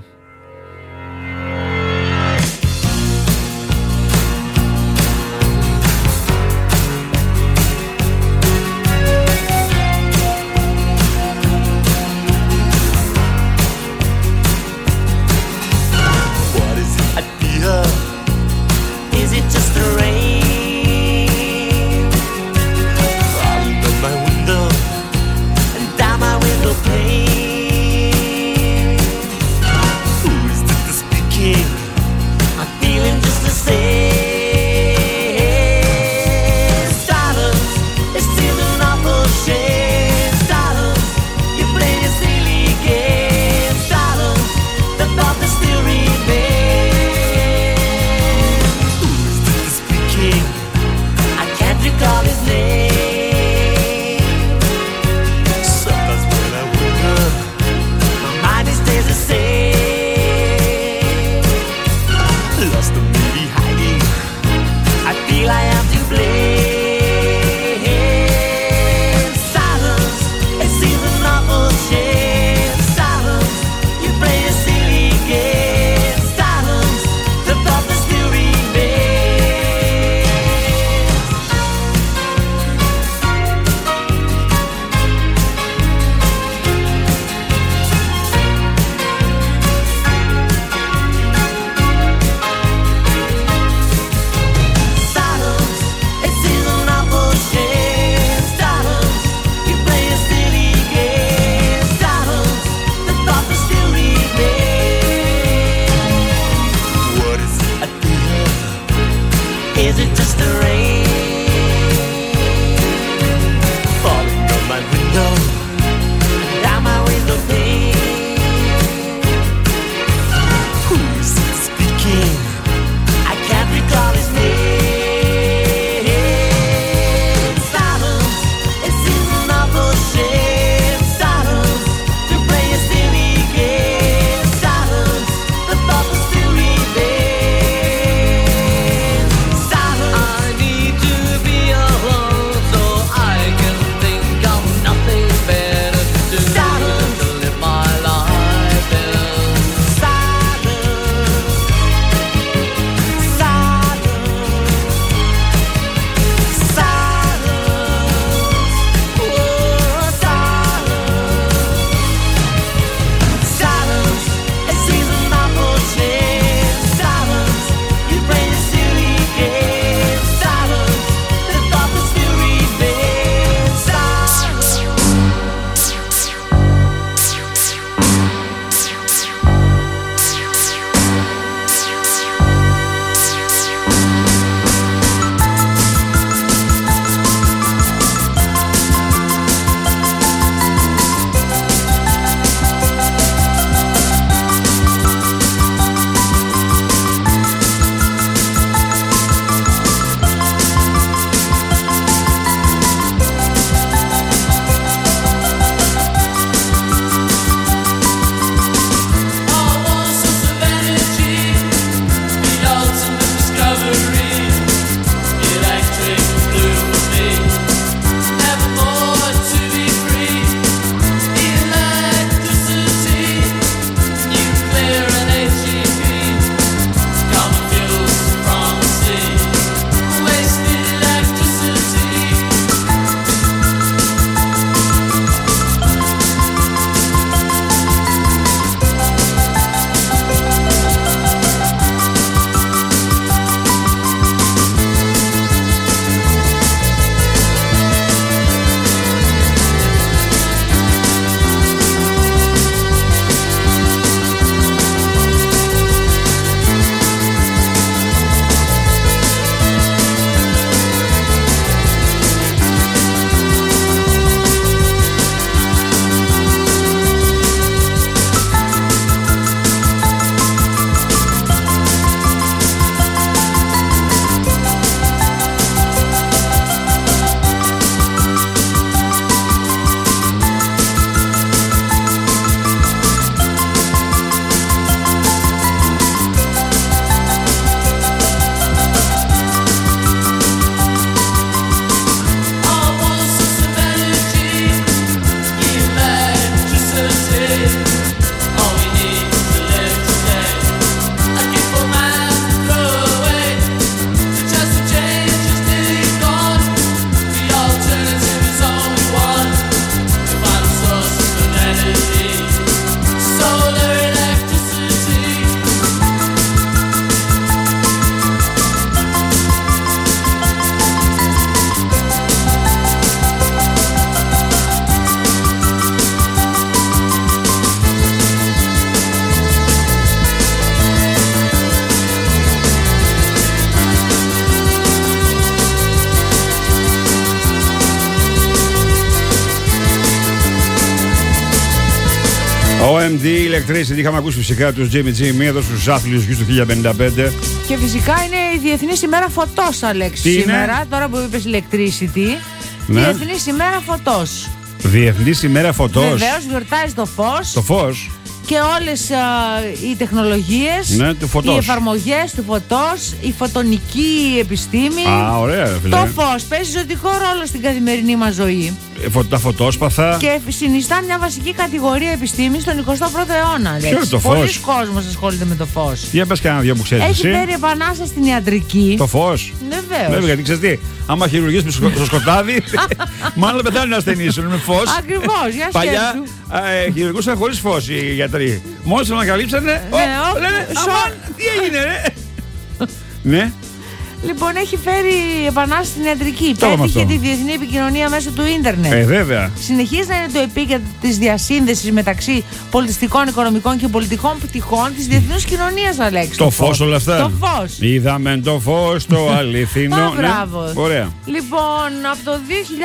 Speaker 10: OMD Electricity, είχαμε ακούσει φυσικά τους Jimmy G, μία εδώ στους άθλιους γης του 1055.
Speaker 11: Και φυσικά είναι η Διεθνής ημέρα φωτός, Αλέξη.
Speaker 10: Τι
Speaker 11: σήμερα,
Speaker 10: είναι?
Speaker 11: τώρα που είπες Electricity,
Speaker 10: Ναι.
Speaker 11: Διεθνής ημέρα φωτός.
Speaker 10: Διεθνής ημέρα φωτός.
Speaker 11: Βεβαίως γιορτάζει το φως.
Speaker 10: Το φως.
Speaker 11: Και όλες οι τεχνολογίες,
Speaker 10: Ναι, του φωτός.
Speaker 11: οι εφαρμογές του φωτός, η φωτονική επιστήμη.
Speaker 10: Α, ωραία, φίλε.
Speaker 11: Το φως παίζει ζωτικό ρόλο στην καθημερινή μας ζωή.
Speaker 10: Τα φωτόσπαθα.
Speaker 11: Και συνιστά μια βασική κατηγορία επιστήμης στον 21ο αιώνα.
Speaker 10: Ποιο είναι το φως?
Speaker 11: Πολλοί κόσμος ασχολείται με το φως.
Speaker 10: Για πες κανένα δυο που ξέρεις
Speaker 11: Έχει
Speaker 10: εσύ.
Speaker 11: φέρει επανάσταση στην ιατρική.
Speaker 10: Το φως.
Speaker 11: Βεβαίως.
Speaker 10: Βέβαια, γιατί ξέρεις τι, άμα χειρουργείς στο σκοτάδι, μάλλον πεθάνουν ασθενείς με φως.
Speaker 11: Ακριβώς, για
Speaker 10: Παλιά
Speaker 11: σκέψου.
Speaker 10: χειρουργούσαν χωρίς φως οι γιατροί. Μόλις τον ανακαλύψανε, λένε, αμάν, τι έγινε ρε. Ναι.
Speaker 11: Λοιπόν, έχει φέρει επανάσταση στην ιατρική.
Speaker 10: Το είπαμε
Speaker 11: Πέτυχε
Speaker 10: αυτό.
Speaker 11: τη διεθνή επικοινωνία μέσω του ίντερνετ.
Speaker 10: Βέβαια.
Speaker 11: Συνεχίζει να είναι το επίκεντρο της διασύνδεσης μεταξύ πολιτιστικών, οικονομικών και πολιτικών πτυχών της διεθνούς κοινωνίας, Αλέξη.
Speaker 10: Το φως όλα αυτά.
Speaker 11: Το φως.
Speaker 10: Είδαμε το φως, το αληθινό.
Speaker 11: Α, μπράβο.
Speaker 10: Ωραία.
Speaker 11: Λοιπόν, από το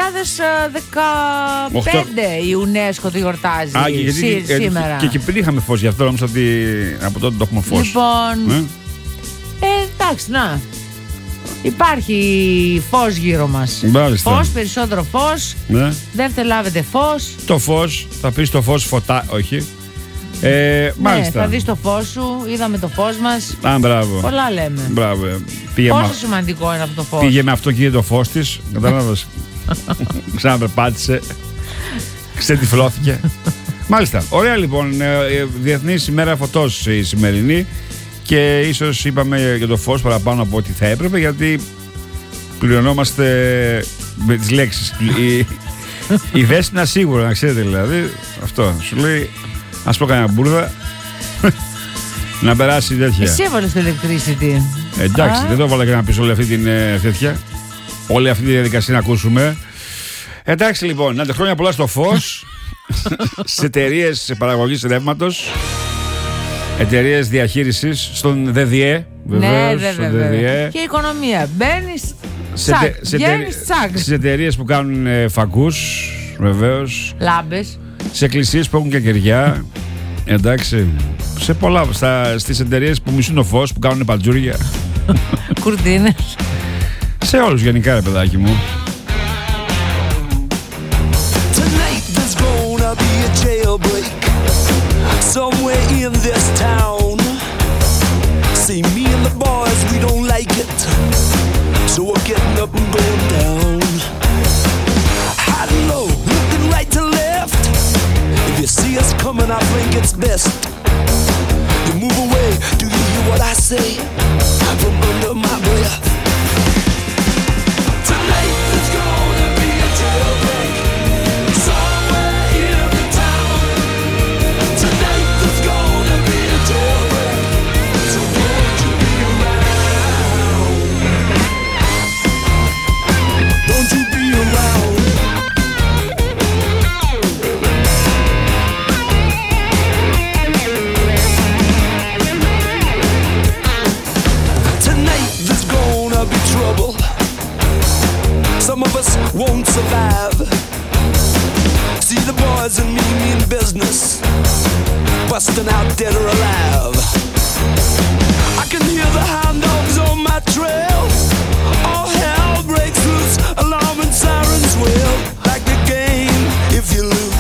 Speaker 11: 2015 η UNESCO το γιορτάζει σήμερα.
Speaker 10: Και πριν είχαμε φως, γι' αυτό νόμιζα ότι από τότε το έχουμε φως.
Speaker 11: Λοιπόν, εντάξει, να. Υπάρχει φως γύρω μας.
Speaker 10: Μάλιστα.
Speaker 11: Φως, περισσότερο φως.
Speaker 10: Ναι.
Speaker 11: Δεύτερο λάβετε φως.
Speaker 10: Το φως, θα πεις το φως φωτά, όχι. Μάλιστα.
Speaker 11: Ναι, θα δεις το φως σου, είδαμε το φως μας.
Speaker 10: Α, μπράβο.
Speaker 11: Πολλά λέμε.
Speaker 10: Μπράβο.
Speaker 11: Πόσο σημαντικό είναι αυτό το φως.
Speaker 10: Πήγε με αυτό και το φως της. Κατάλαβες. Ξαναπερπάτησε. Ξετυφλώθηκε. Μάλιστα. Ωραία λοιπόν. Διεθνής ημέρα φωτός η σημερινή. Και ίσως είπαμε για το φως παραπάνω από ό,τι θα έπρεπε, γιατί πληρωνόμαστε με τις λέξεις. Η Δέσποινα σίγουρα, να ξέρετε δηλαδή. Αυτό σου λέει, ας πω κανένα μπουρδα. Να περάσει τέτοια.
Speaker 11: Εσύ έβαλες το electricity.
Speaker 10: Εντάξει, δεν το έβαλα και να πεις όλη αυτή την τέτοια. Όλη αυτή τη διαδικασία να ακούσουμε. Εντάξει λοιπόν, να χρόνια πολλά στο φως. Σε εταιρείες παραγωγής ρεύματος. Εταιρείες διαχείρισης στον ΔΔΕ.
Speaker 11: Ναι, βέβαια. Και η οικονομία. Μπαίνεις, τσακ. Βγαίνεις, τσακ.
Speaker 10: Στις εταιρείες που κάνουν φακούς, βεβαίως.
Speaker 11: Λάμπες.
Speaker 10: Σε εκκλησίες που έχουν και κεριά. Εντάξει. Σε πολλά. Στις εταιρείες που μισούν το φως, που κάνουν παντζούρια.
Speaker 11: Κουρτίνες.
Speaker 10: Σε όλους γενικά, ρε παιδάκι μου.
Speaker 14: Somewhere in this town. See, me and the boys, we don't like it, so we're getting up and going down. High and low, looking right to left. If you see us coming, I think it's best you move away. Do you hear what I say from under my breath? Tonight is gonna be a jailbreak. Somewhere in the town. Tonight is gonna be a jailbreak. So won't you be around? Don't you be around? Tonight there's gonna be trouble. Some of us won't survive. See the boys and me in business, busting out dead or alive. I can hear the hound dogs on my trail. All hell breaks loose, alarm and sirens wail. Like the game, if you lose,